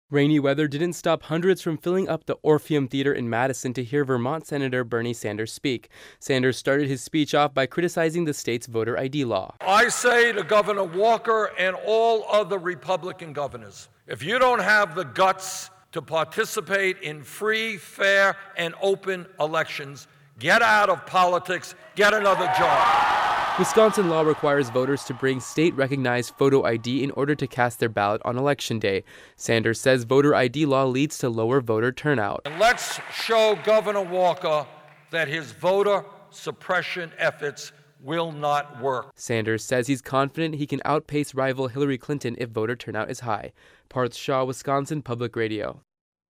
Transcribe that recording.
Rainy weather didn't stop hundreds from filling up the Orpheum Theater in Madison to hear Vermont Senator Bernie Sanders speak. Sanders started his speech off by criticizing the state's voter ID law. I say to Governor Walker and all other Republican governors, if you don't have the guts to participate in free, fair, and open elections, get out of politics, get another job. Wisconsin law requires voters to bring state-recognized photo ID in order to cast their ballot on Election Day. Sanders says voter ID law leads to lower voter turnout. And let's show Governor Walker that his voter suppression efforts will not work. Sanders says he's confident he can outpace rival Hillary Clinton if voter turnout is high. Parth Shah, Wisconsin Public Radio.